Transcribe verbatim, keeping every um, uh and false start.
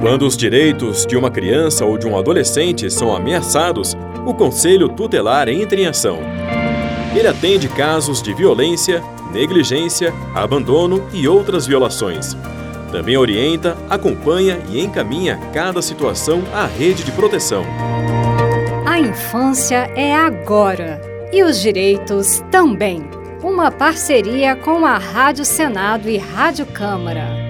Quando os direitos de uma criança ou de um adolescente são ameaçados, o Conselho Tutelar entra em ação. Ele atende casos de violência, negligência, abandono e outras violações. Também orienta, acompanha e encaminha cada situação à rede de proteção. A infância é agora e os direitos também. Uma parceria com a Rádio Senado e Rádio Câmara.